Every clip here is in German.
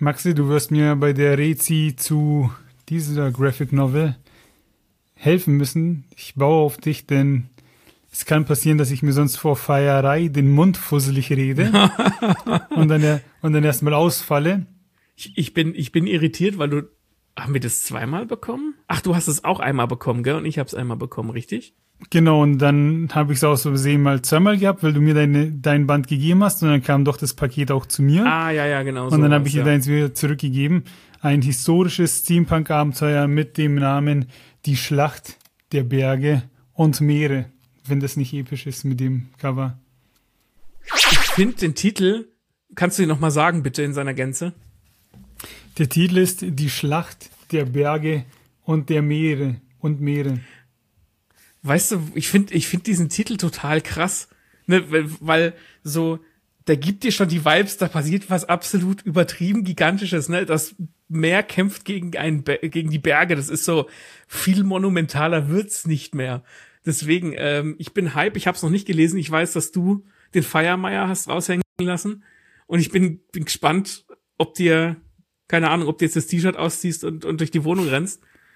Maxi, du wirst mir bei der Rezi zu dieser Graphic Novel helfen müssen. Ich baue auf dich, denn es kann passieren, dass ich mir sonst vor Feierei den Mund fusselig rede und dann erstmal ausfalle. Ich bin irritiert, weil haben wir das zweimal bekommen? Ach, du hast es auch einmal bekommen, gell? Und ich habe es einmal bekommen, richtig? Genau, und dann habe ich es aus Versehen mal zweimal gehabt, weil du mir dein Band gegeben hast und dann kam doch das Paket auch zu mir. Ah, ja, genau. Und dann habe ich dir deins wieder zurückgegeben. Ein historisches Steampunk-Abenteuer mit dem Namen Die Schlacht der Berge und Meere, wenn das nicht episch ist mit dem Cover. Ich finde den Titel, kannst du ihn nochmal sagen, bitte, in seiner Gänze? Der Titel ist Die Schlacht der Berge und der Meere und Meere. Weißt du, ich finde diesen Titel total krass, ne, weil so, der gibt dir schon die Vibes, da passiert was absolut übertrieben Gigantisches, ne, das Meer kämpft gegen die Berge, das ist so, viel monumentaler wird's nicht mehr. Deswegen, ich bin hype, ich hab's noch nicht gelesen, ich weiß, dass du den Feiermeier hast raushängen lassen und ich bin gespannt, ob du jetzt das T-Shirt ausziehst und durch die Wohnung rennst.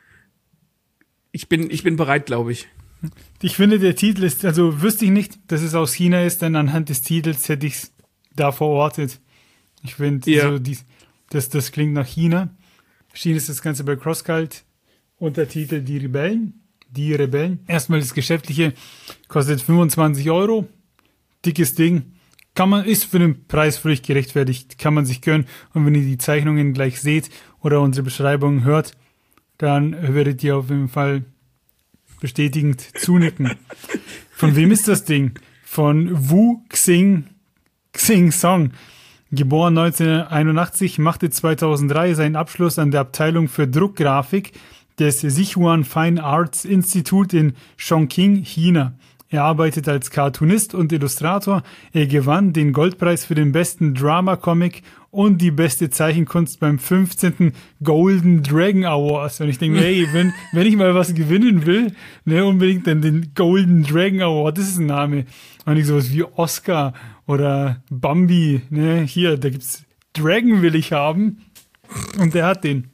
Ich bin bereit, glaube ich. Ich finde, der Titel ist, also wüsste ich nicht, dass es aus China ist, denn anhand des Titels hätte ich es da verortet. Ich finde, ja. Das klingt nach China. Erschienen ist das Ganze bei CrossCult. Untertitel Die Rebellen. Erstmal das Geschäftliche, kostet 25 €. Dickes Ding. Ist für den Preis völlig gerechtfertigt. Kann man sich gönnen. Und wenn ihr die Zeichnungen gleich seht oder unsere Beschreibungen hört, dann werdet ihr auf jeden Fall bestätigend zunicken. Von wem ist das Ding? Von Wu Xing Song. Geboren 1981, machte 2003 seinen Abschluss an der Abteilung für Druckgrafik des Sichuan Fine Arts Institute in Chongqing, China. Er arbeitet als Cartoonist und Illustrator. Er gewann den Goldpreis für den besten Drama-Comic und die beste Zeichenkunst beim 15. Golden Dragon Awards. Und ich denke, hey, wenn ich mal was gewinnen will, ne, unbedingt dann den Golden Dragon Award. Das ist ein Name. Und nicht sowas wie Oscar oder Bambi. Ne, hier, da gibt's Dragon will ich haben. Und der hat den.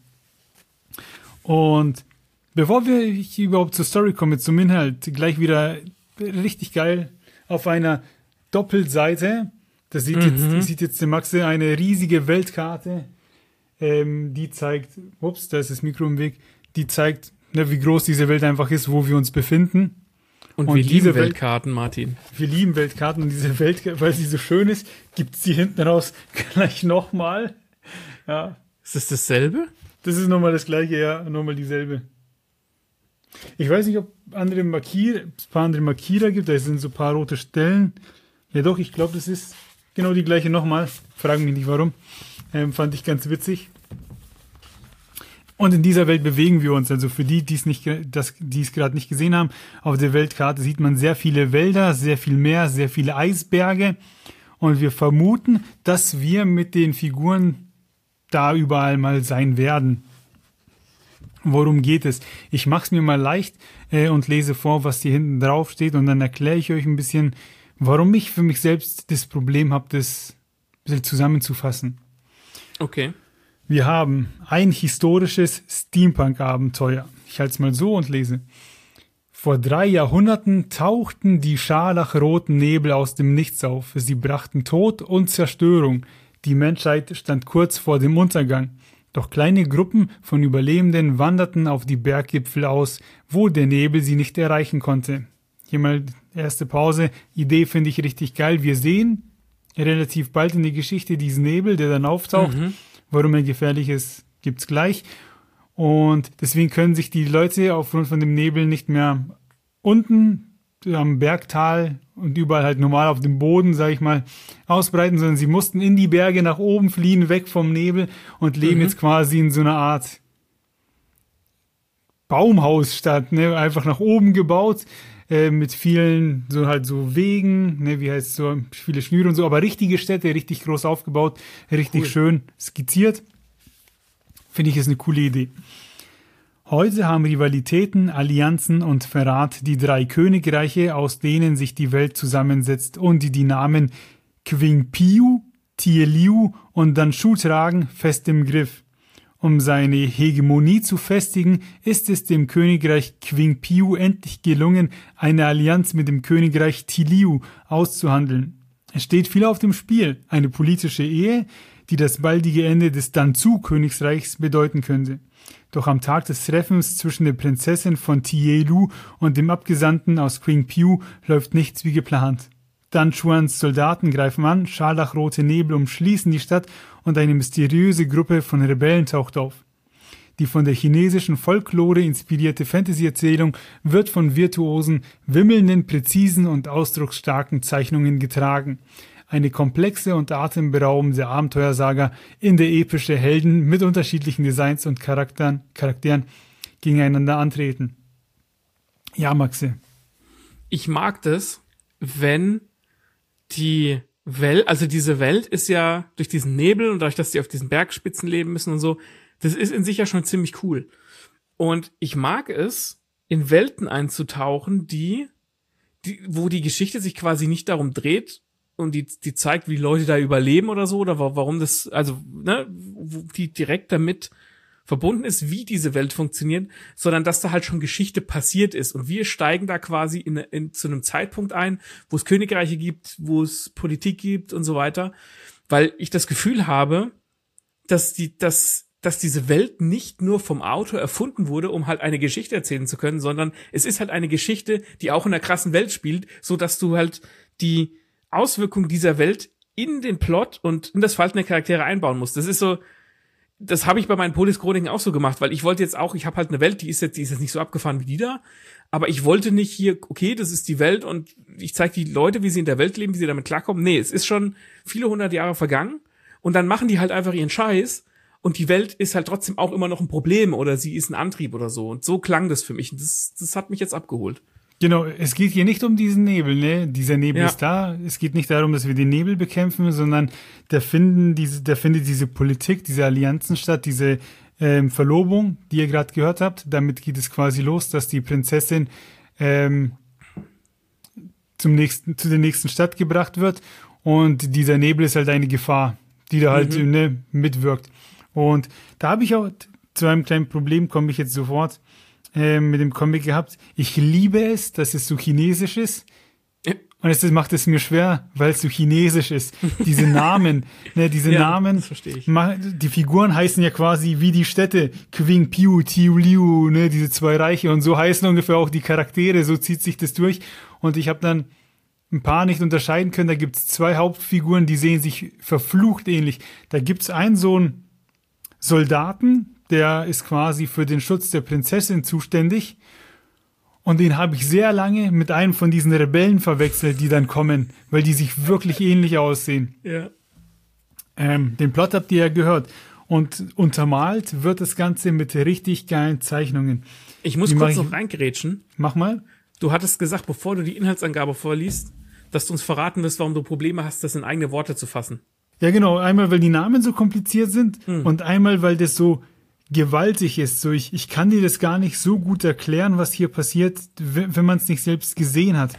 Und bevor wir überhaupt zur Story kommen, zum Inhalt, gleich wieder richtig geil auf einer Doppelseite. Das sieht jetzt der Maxe eine riesige Weltkarte. Die zeigt, da ist das Mikro im Weg, die zeigt, ne, wie groß diese Welt einfach ist, wo wir uns befinden. Und wir lieben Weltkarten, Martin. Wir lieben Weltkarten und diese Welt, weil sie so schön ist, gibt es die hinten raus gleich nochmal. Ja. Ist das dasselbe? Das ist nochmal das gleiche, ja, nochmal dieselbe. Ich weiß nicht, ob es ein paar andere Markierer gibt, da sind so ein paar rote Stellen. Ja doch, ich glaube, das ist genau die gleiche nochmal. Fragen mich nicht warum. Fand ich ganz witzig. Und in dieser Welt bewegen wir uns. Also für die es gerade nicht gesehen haben, auf der Weltkarte sieht man sehr viele Wälder, sehr viel Meer, sehr viele Eisberge. Und wir vermuten, dass wir mit den Figuren da überall mal sein werden. Worum geht es? Ich mache es mir mal leicht und lese vor, was hier hinten drauf steht und dann erkläre ich euch ein bisschen, warum ich für mich selbst das Problem habe, das ein bisschen zusammenzufassen. Okay. Wir haben ein historisches Steampunk-Abenteuer. Ich halte es mal so und lese. Vor 3 Jahrhunderten tauchten die scharlachroten Nebel aus dem Nichts auf. Sie brachten Tod und Zerstörung. Die Menschheit stand kurz vor dem Untergang. Doch kleine Gruppen von Überlebenden wanderten auf die Berggipfel aus, wo der Nebel sie nicht erreichen konnte. Hier mal erste Pause. Idee finde ich richtig geil. Wir sehen relativ bald in der Geschichte diesen Nebel, der dann auftaucht. Warum er gefährlich ist, gibt's gleich. Und deswegen können sich die Leute aufgrund von dem Nebel nicht mehr unten am Bergtal und überall halt normal auf dem Boden, sag ich mal, ausbreiten, sondern sie mussten in die Berge nach oben fliehen, weg vom Nebel und leben jetzt quasi in so einer Art Baumhausstadt, ne, einfach nach oben gebaut, mit vielen so Wegen, ne, wie heißt so, viele Schnüre und so, aber richtige Städte, richtig groß aufgebaut, richtig schön skizziert. Finde ich, ist eine coole Idee. Heute haben Rivalitäten, Allianzen und Verrat die 3 Königreiche, aus denen sich die Welt zusammensetzt und die Namen Qingpiu, Thieliu und Danzhou tragen, fest im Griff. Um seine Hegemonie zu festigen, ist es dem Königreich Qingpiu endlich gelungen, eine Allianz mit dem Königreich Thieliu auszuhandeln. Es steht viel auf dem Spiel, eine politische Ehe, die das baldige Ende des Danzhou-Königsreichs bedeuten könnte. Doch am Tag des Treffens zwischen der Prinzessin von Thielu und dem Abgesandten aus Qingpiu läuft nichts wie geplant. Danchuans Soldaten greifen an, scharlachrote Nebel umschließen die Stadt und eine mysteriöse Gruppe von Rebellen taucht auf. Die von der chinesischen Folklore inspirierte Fantasy-Erzählung wird von virtuosen, wimmelnden, präzisen und ausdrucksstarken Zeichnungen getragen. Eine komplexe und atemberaubende Abenteuersaga, in der epische Helden mit unterschiedlichen Designs und Charakteren gegeneinander antreten. Ja, Maxe. Ich mag das, wenn die Welt, also diese Welt ist ja durch diesen Nebel und dadurch, dass die auf diesen Bergspitzen leben müssen und so, das ist in sich ja schon ziemlich cool. Und ich mag es, in Welten einzutauchen, wo die Geschichte sich quasi nicht darum dreht und die zeigt, wie Leute da überleben oder so, oder warum das, also, ne, die direkt damit verbunden ist, wie diese Welt funktioniert, sondern dass da halt schon Geschichte passiert ist. Und wir steigen da quasi zu einem Zeitpunkt ein, wo es Königreiche gibt, wo es Politik gibt und so weiter, weil ich das Gefühl habe, dass diese Welt nicht nur vom Autor erfunden wurde, um halt eine Geschichte erzählen zu können, sondern es ist halt eine Geschichte, die auch in einer krassen Welt spielt, so dass du halt die Auswirkungen dieser Welt in den Plot und in das Verhalten der Charaktere einbauen musst. Das ist so, das habe ich bei meinen Polis-Chroniken auch so gemacht, weil ich wollte jetzt auch, ich habe halt eine Welt, die ist jetzt nicht so abgefahren wie die da, aber ich wollte nicht hier, okay, das ist die Welt und ich zeige die Leute, wie sie in der Welt leben, wie sie damit klarkommen. Nee, es ist schon viele 100 Jahre vergangen und dann machen die halt einfach ihren Scheiß und die Welt ist halt trotzdem auch immer noch ein Problem oder sie ist ein Antrieb oder so. Und so klang das für mich. Und das hat mich jetzt abgeholt. Genau, es geht hier nicht um diesen Nebel, ne? Dieser Nebel ist da. Es geht nicht darum, dass wir den Nebel bekämpfen, sondern da findet diese Politik, diese Allianzen statt, diese Verlobung, die ihr gerade gehört habt. Damit geht es quasi los, dass die Prinzessin zu der nächsten Stadt gebracht wird. Und dieser Nebel ist halt eine Gefahr, die da halt mitwirkt. Und da habe ich auch zu einem kleinen Problem, komme ich jetzt sofort mit dem Comic gehabt. Ich liebe es, dass es so chinesisch ist. Und das macht es mir schwer, weil es so chinesisch ist. Diese Namen, Namen, das verstehe ich. Die Figuren heißen ja quasi wie die Städte. Qingpiu, Thieliu, ne, diese zwei Reiche. Und so heißen ungefähr auch die Charaktere. So zieht sich das durch. Und ich habe dann ein paar nicht unterscheiden können. Da gibt's zwei Hauptfiguren, die sehen sich verflucht ähnlich. Da gibt's einen so einen Soldaten, der ist quasi für den Schutz der Prinzessin zuständig. Und den habe ich sehr lange mit einem von diesen Rebellen verwechselt, die dann kommen, weil die sich wirklich ähnlich aussehen. Ja. Den Plot habt ihr ja gehört. Und untermalt wird das Ganze mit richtig geilen Zeichnungen. Ich muss kurz noch reingrätschen. Mach mal. Du hattest gesagt, bevor du die Inhaltsangabe vorliest, dass du uns verraten wirst, warum du Probleme hast, das in eigene Worte zu fassen. Ja, genau. Einmal, weil die Namen so kompliziert sind und einmal, weil das so gewaltig ist. So, ich kann dir das gar nicht so gut erklären, was hier passiert, wenn man es nicht selbst gesehen hat.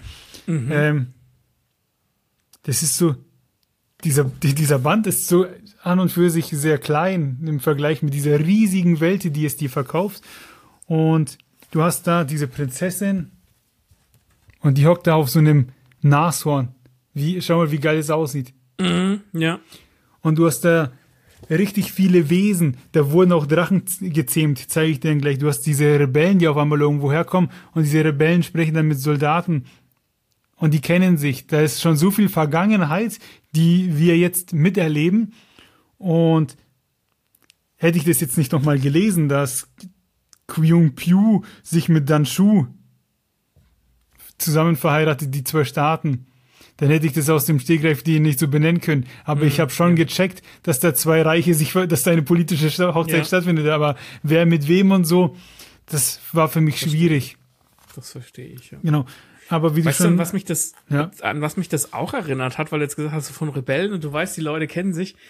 Das ist so, dieser Band ist so an und für sich sehr klein im Vergleich mit dieser riesigen Welt, die es dir verkauft. Und du hast da diese Prinzessin und die hockt da auf so einem Nashorn. Schau mal, wie geil es aussieht. Ja. Und du hast da richtig viele Wesen. Da wurden auch Drachen gezähmt, zeige ich dir dann gleich. Du hast diese Rebellen, die auf einmal irgendwo herkommen und diese Rebellen sprechen dann mit Soldaten und die kennen sich. Da ist schon so viel Vergangenheit, die wir jetzt miterleben. Und hätte ich das jetzt nicht nochmal gelesen, dass Qingpiu sich mit Danzhou zusammen verheiratet, die zwei Staaten, dann hätte ich das aus dem Stegreif die nicht so benennen können. Aber ich habe schon gecheckt, dass da zwei Reiche dass da eine politische Hochzeit stattfindet. Aber wer mit wem und so, das war für mich schwierig. Das verstehe ich, ja. Genau. Aber wie weißt du schon... an was mich das auch erinnert hat, weil du jetzt gesagt hast, von Rebellen und du weißt, die Leute kennen sich.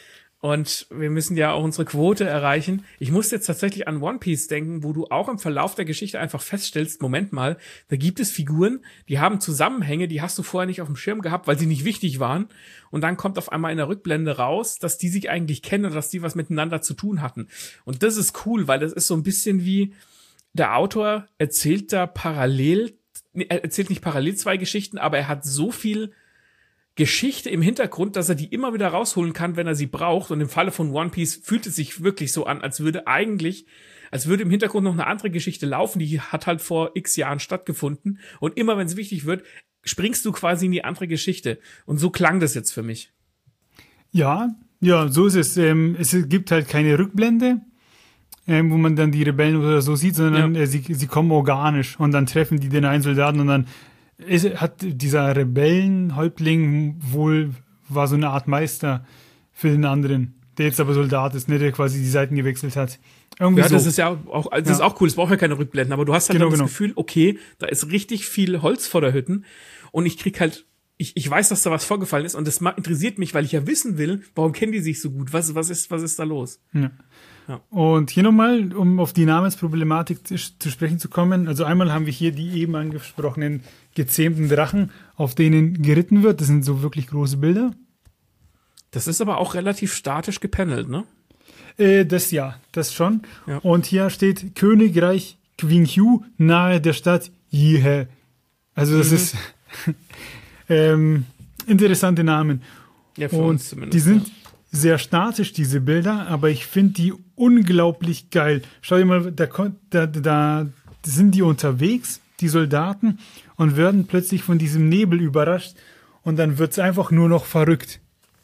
Und wir müssen ja auch unsere Quote erreichen. Ich muss jetzt tatsächlich an One Piece denken, wo du auch im Verlauf der Geschichte einfach feststellst, Moment mal, da gibt es Figuren, die haben Zusammenhänge, die hast du vorher nicht auf dem Schirm gehabt, weil sie nicht wichtig waren. Und dann kommt auf einmal in der Rückblende raus, dass die sich eigentlich kennen und dass die was miteinander zu tun hatten. Und das ist cool, weil das ist so ein bisschen wie, der Autor erzählt da er erzählt nicht parallel zwei Geschichten, aber er hat so viel Geschichte im Hintergrund, dass er die immer wieder rausholen kann, wenn er sie braucht. Und im Falle von One Piece fühlt es sich wirklich so an, als würde im Hintergrund noch eine andere Geschichte laufen, die hat halt vor x Jahren stattgefunden. Und immer wenn es wichtig wird, springst du quasi in die andere Geschichte. Und so klang das jetzt für mich. Ja, so ist es. Es gibt halt keine Rückblende, wo man dann die Rebellen oder so sieht, sondern sie kommen organisch und dann treffen die den einen Soldaten und dann hat dieser Rebellenhäuptling war so eine Art Meister für den anderen, der jetzt aber Soldat ist, ne, der quasi die Seiten gewechselt hat. Irgendwie ja, so. das ist ja auch, das ist auch cool, es braucht ja keine Rückblenden, aber du hast halt das Gefühl, okay, da ist richtig viel Holz vor der Hütte und ich krieg halt, ich weiß, dass da was vorgefallen ist und das interessiert mich, weil ich ja wissen will, warum kennen die sich so gut, was ist da los? Ja. Ja. Und hier nochmal, um auf die Namensproblematik zu sprechen zu kommen, also einmal haben wir hier die eben angesprochenen gezähmten Drachen, auf denen geritten wird. Das sind so wirklich große Bilder. Das ist aber auch relativ statisch gepanelt, ne? Das schon. Ja. Und hier steht Königreich Qingqiu nahe der Stadt Yihe. Also das ist interessante Namen. Ja, für uns zumindest. Die sind sehr statisch, diese Bilder, aber ich finde die unglaublich geil. Schau dir mal, da sind die unterwegs, die Soldaten, und werden plötzlich von diesem Nebel überrascht und dann wird's einfach nur noch verrückt.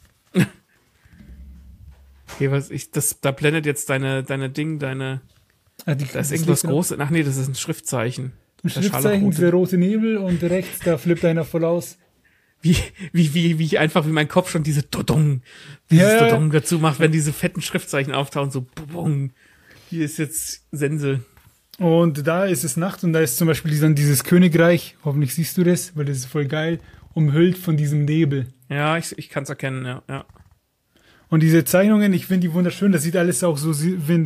Okay, da blendet jetzt deine Ding, da ist irgendwas Großes. Ach nee, das ist ein Schriftzeichen. Ein Schriftzeichen, der rote Nebel und rechts, da flippt einer voll aus. Wie ich einfach, wie mein Kopf schon dieses Dodong dazu macht, wenn diese fetten Schriftzeichen auftauchen, so bong. Hier ist jetzt Sense. Und da ist es Nacht und da ist zum Beispiel dann dieses Königreich, hoffentlich siehst du das, weil das ist voll geil, umhüllt von diesem Nebel. Ja, ich kann es erkennen, ja. Und diese Zeichnungen, ich finde die wunderschön, das sieht alles auch so, wenn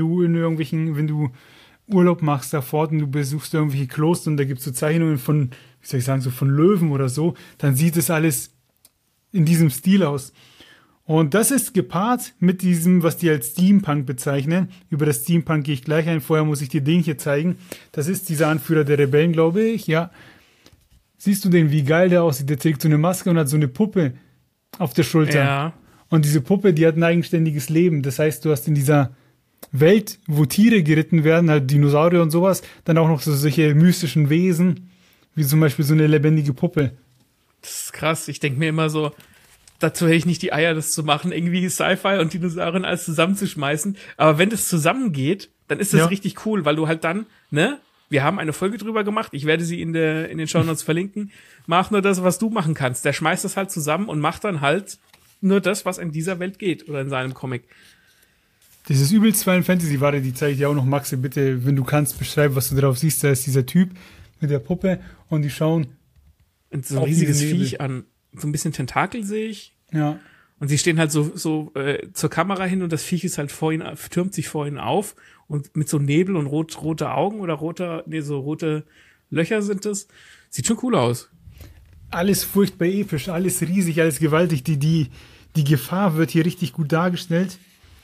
du Urlaub machst da fort und du besuchst irgendwelche Kloster und da gibt es so Zeichnungen von, wie soll ich sagen, so von Löwen oder so, dann sieht es alles in diesem Stil aus. Und das ist gepaart mit diesem, was die als Steampunk bezeichnen. Über das Steampunk gehe ich gleich ein. Vorher muss ich dir den hier zeigen. Das ist dieser Anführer der Rebellen, glaube ich. Ja. Siehst du den, wie geil der aussieht? Der trägt so eine Maske und hat so eine Puppe auf der Schulter. Ja. Und diese Puppe, die hat ein eigenständiges Leben. Das heißt, du hast in dieser Welt, wo Tiere geritten werden, halt Dinosaurier und sowas, dann auch noch so solche mystischen Wesen, wie zum Beispiel so eine lebendige Puppe. Das ist krass. Ich denke mir immer so, dazu hätte ich nicht die Eier, das zu machen, irgendwie Sci-Fi und Dinosaurier alles zusammenzuschmeißen. Aber wenn das zusammengeht, dann ist das richtig cool, weil du halt dann, ne? Wir haben eine Folge drüber gemacht. Ich werde sie in den Shownotes verlinken. Mach nur das, was du machen kannst. Der schmeißt das halt zusammen und macht dann halt nur das, was in dieser Welt geht oder in seinem Comic. Das ist übelst Final Fantasy Ware, die zeige ich dir auch noch, Maxi, bitte, wenn du kannst, beschreib, was du drauf siehst. Da ist dieser Typ mit der Puppe und die schauen und so ein riesiges Viech an. So ein bisschen Tentakel sehe ich. Ja. Und sie stehen halt so zur Kamera hin und das Viech ist halt türmt sich vor ihnen auf und mit so Nebel und rote Augen oder so rote Löcher sind das. Sieht schon cool aus. Alles furchtbar episch, alles riesig, alles gewaltig. Die Gefahr wird hier richtig gut dargestellt.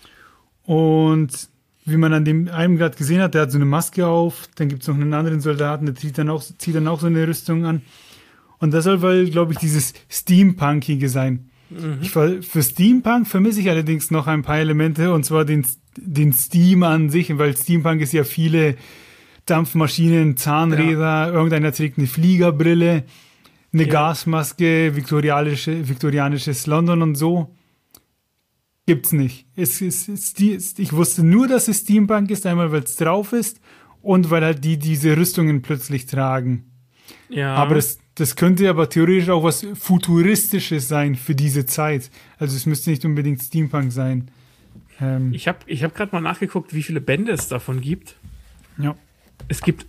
Und wie man an dem einen gerade gesehen hat, der hat so eine Maske auf, dann gibt es noch einen anderen Soldaten, der zieht dann auch so eine Rüstung an. Und das soll wohl, glaube ich, dieses Steampunkige sein. Mhm. Für Steampunk vermisse ich allerdings noch ein paar Elemente, und zwar den Steam an sich, weil Steampunk ist ja viele Dampfmaschinen, Zahnräder, irgendeiner trägt eine Fliegerbrille, eine Gasmaske, viktorianisches London und so. Gibt's nicht. Ich wusste nur, dass es Steampunk ist, einmal weil es drauf ist und weil halt die diese Rüstungen plötzlich tragen. Ja. Aber das könnte aber theoretisch auch was Futuristisches sein für diese Zeit. Also es müsste nicht unbedingt Steampunk sein. Ich hab gerade mal nachgeguckt, wie viele Bände es davon gibt. Ja. Es gibt,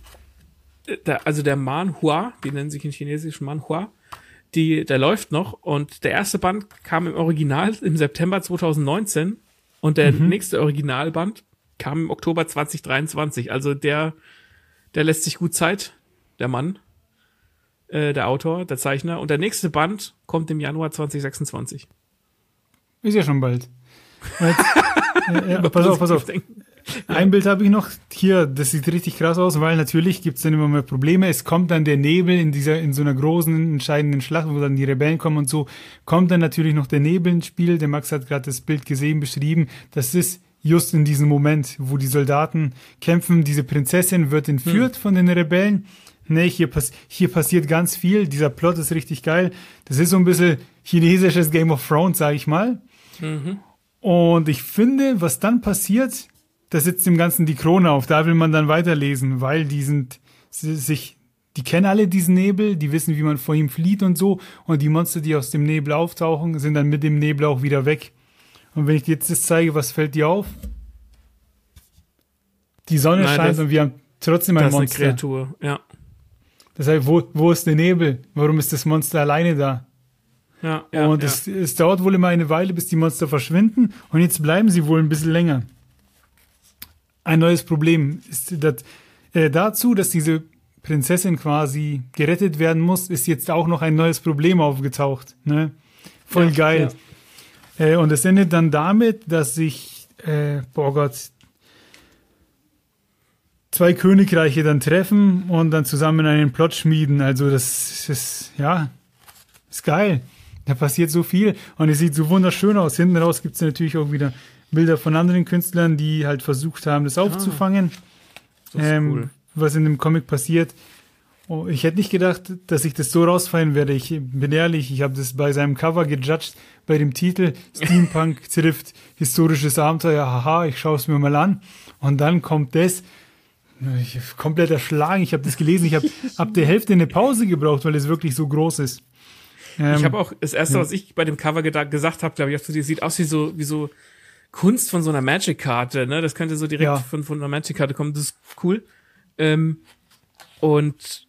der Manhua, die nennen sich in Chinesisch Manhua, der läuft noch und der erste Band kam im Original im September 2019 Und der nächste Originalband kam im Oktober 2023. Also der lässt sich gut Zeit, der Mann, der Autor, der Zeichner. Und der nächste Band kommt im Januar 2026. Ist ja schon bald. Pass auf. Ein Bild habe ich noch hier, das sieht richtig krass aus, weil natürlich gibt's dann immer mehr Probleme. Es kommt dann der Nebel in so einer großen, entscheidenden Schlacht, wo dann die Rebellen kommen und so, kommt dann natürlich noch der Nebel ins Spiel. Der Max hat gerade das Bild gesehen, beschrieben. Das ist just in diesem Moment, wo die Soldaten kämpfen. Diese Prinzessin wird entführt von den Rebellen. Ne, hier passiert ganz viel. Dieser Plot ist richtig geil. Das ist so ein bisschen chinesisches Game of Thrones, sag ich mal. Und ich finde, was dann passiert, da sitzt dem Ganzen die Krone auf. Da will man dann weiterlesen, weil die kennen alle diesen Nebel, die wissen, wie man vor ihm flieht und so. Und die Monster, die aus dem Nebel auftauchen, sind dann mit dem Nebel auch wieder weg. Und wenn ich dir jetzt das zeige, was fällt dir auf? Die Sonne scheint und wir haben trotzdem ein Monster. Das ist eine Kreatur, ja. Das heißt, wo ist der Nebel? Warum ist das Monster alleine da? Ja, und es dauert wohl immer eine Weile, bis die Monster verschwinden. Und jetzt bleiben sie wohl ein bisschen länger. Ein neues Problem ist dazu, dass diese Prinzessin quasi gerettet werden muss, ist jetzt auch noch ein neues Problem aufgetaucht. Ne? Voll geil. Ja. Und es endet dann damit, dass sich, zwei Königreiche dann treffen und dann zusammen einen Plot schmieden. Also das ist geil. Da passiert so viel und es sieht so wunderschön aus. Hinten raus gibt es natürlich auch wieder Bilder von anderen Künstlern, die halt versucht haben, das aufzufangen, das ist cool. Was in dem Comic passiert. Oh, ich hätte nicht gedacht, dass ich das so rausfallen werde. Ich bin ehrlich, ich habe das bei seinem Cover gejudged, bei dem Titel Steampunk trifft historisches Abenteuer. Haha, ich schaue es mir mal an. Und dann kommt das. Ich bin komplett erschlagen. Ich habe das gelesen. Ich habe ab der Hälfte eine Pause gebraucht, weil es wirklich so groß ist. Ich habe auch das erste, was ich bei dem Cover gesagt habe, glaube ich, sieht aus wie so Kunst von so einer Magic-Karte, ne? Das könnte so direkt von einer Magic-Karte kommen. Das ist cool. Und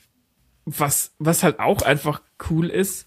was halt auch einfach cool ist,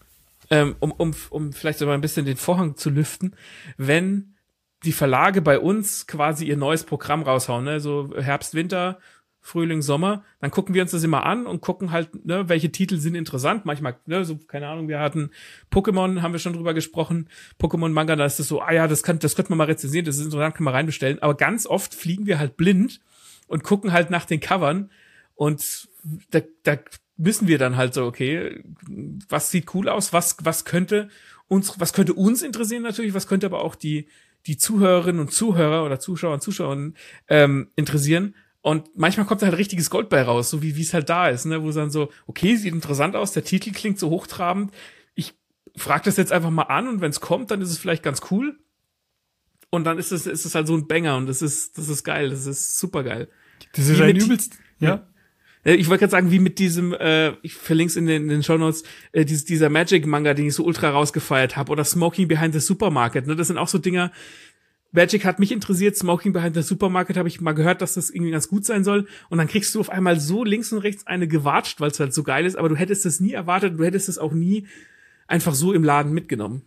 um vielleicht so mal ein bisschen den Vorhang zu lüften, wenn die Verlage bei uns quasi ihr neues Programm raushauen, ne? So Herbst, Winter, Frühling, Sommer, dann gucken wir uns das immer an und gucken halt, ne, welche Titel sind interessant. Manchmal, ne, so, keine Ahnung, wir hatten Pokémon, haben wir schon drüber gesprochen, Pokémon-Manga, da ist das so, das könnte man mal rezensieren, das ist interessant, kann man reinbestellen. Aber ganz oft fliegen wir halt blind und gucken halt nach den Covern und da müssen wir dann halt so, okay, was sieht cool aus, was könnte uns interessieren natürlich, was könnte aber auch die Zuhörerinnen und Zuhörer oder Zuschauer und Zuschauerinnen interessieren. Und manchmal kommt da halt richtiges Gold bei raus, so wie es halt da ist, ne, wo es dann so, okay, sieht interessant aus, der Titel klingt so hochtrabend, ich frage das jetzt einfach mal an und wenn es kommt, dann ist es vielleicht ganz cool. Und dann ist es halt so ein Banger und das ist geil, das ist super geil. Das ist ein übelst, ja. Ich wollte gerade sagen, wie mit diesem, ich verlinke es in den Shownotes, dieser Magic-Manga, den ich so ultra rausgefeiert habe, oder Smoking Behind the Supermarket, ne, das sind auch so Dinger. Magic hat mich interessiert, Smoking Behind the Supermarket habe ich mal gehört, dass das irgendwie ganz gut sein soll. Und dann kriegst du auf einmal so links und rechts eine gewatscht, weil es halt so geil ist, aber du hättest es nie erwartet, du hättest es auch nie einfach so im Laden mitgenommen.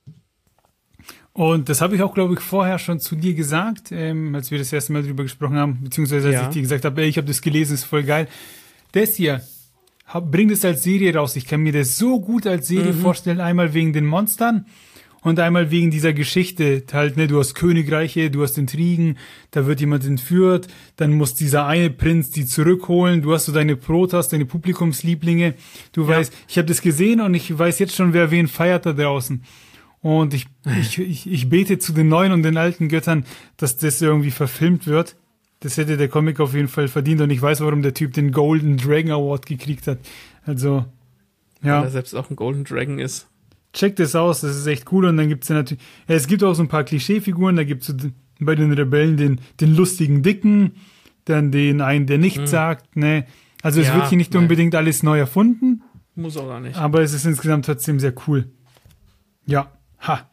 Und das habe ich auch, glaube ich, vorher schon zu dir gesagt, als wir das erste Mal drüber gesprochen haben, beziehungsweise als ich dir gesagt habe, ich habe das gelesen, ist voll geil. Das hier bringt es als Serie raus. Ich kann mir das so gut als Serie vorstellen, einmal wegen den Monstern und einmal wegen dieser Geschichte, halt, ne, du hast Königreiche, du hast Intrigen, da wird jemand entführt, dann muss dieser eine Prinz die zurückholen, du hast so deine Protas, deine Publikumslieblinge, du weißt, ich habe das gesehen und ich weiß jetzt schon, wer wen feiert da draußen. Und ich bete zu den neuen und den alten Göttern, dass das irgendwie verfilmt wird. Das hätte der Comic auf jeden Fall verdient und ich weiß, warum der Typ den Golden Dragon Award gekriegt hat. Also, ja. Weil er selbst auch ein Golden Dragon ist. Checkt das aus, das ist echt cool. Und dann gibt's ja natürlich, es gibt auch so ein paar Klischeefiguren, da gibt's so bei den Rebellen den lustigen Dicken, dann den einen, der nichts sagt, ne. Also es wird hier nicht unbedingt alles neu erfunden. Muss auch gar nicht. Aber es ist insgesamt trotzdem sehr cool. Ja. Ha.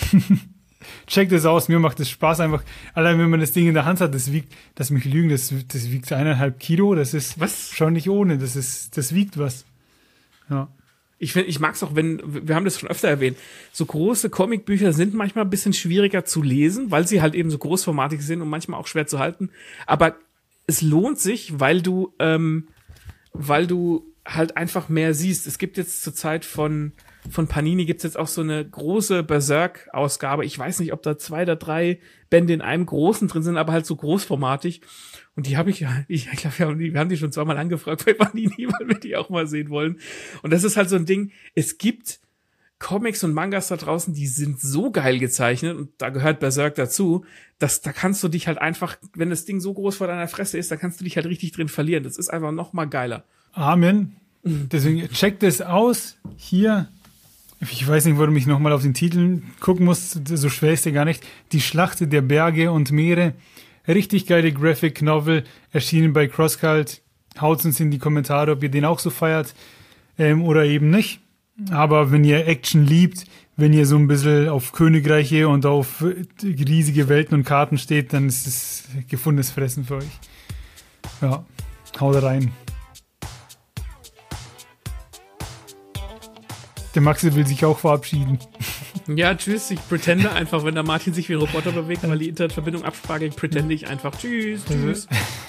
Checkt das aus, mir macht es Spaß einfach. Allein wenn man das Ding in der Hand hat, das wiegt 1,5 Kilo, das ist schon nicht ohne, das wiegt was. Ja. Ich mag's auch, wir haben das schon öfter erwähnt, so große Comicbücher sind manchmal ein bisschen schwieriger zu lesen, weil sie halt eben so großformatig sind und manchmal auch schwer zu halten. Aber es lohnt sich, weil du halt einfach mehr siehst. Es gibt jetzt zur Zeit von Panini gibt's jetzt auch so eine große Berserk-Ausgabe. Ich weiß nicht, ob da 2 oder 3 Bände in einem großen drin sind, aber halt so großformatig. Und die habe ich glaube, wir haben die schon 2-mal angefragt bei Panini, weil wir die auch mal sehen wollen. Und das ist halt so ein Ding, es gibt Comics und Mangas da draußen, die sind so geil gezeichnet und da gehört Berserk dazu, dass da kannst du dich halt einfach, wenn das Ding so groß vor deiner Fresse ist, da kannst du dich halt richtig drin verlieren. Das ist einfach noch mal geiler. Amen. Deswegen checkt es aus. Hier, ich weiß nicht, warum ich nochmal auf den Titel gucken muss, so schwer ist der gar nicht. Die Schlacht der Berge und Meere. Richtig geile Graphic Novel, erschienen bei CrossCult. Haut uns in die Kommentare, ob ihr den auch so feiert oder eben nicht. Aber wenn ihr Action liebt, wenn ihr so ein bisschen auf Königreiche und auf riesige Welten und Karten steht, dann ist es gefundenes Fressen für euch. Ja, haut rein. Der Maxi will sich auch verabschieden. Ja, tschüss. Ich pretende einfach, wenn der Martin sich wie ein Roboter bewegt, weil die Internetverbindung absprach, pretende ich einfach. Tschüss.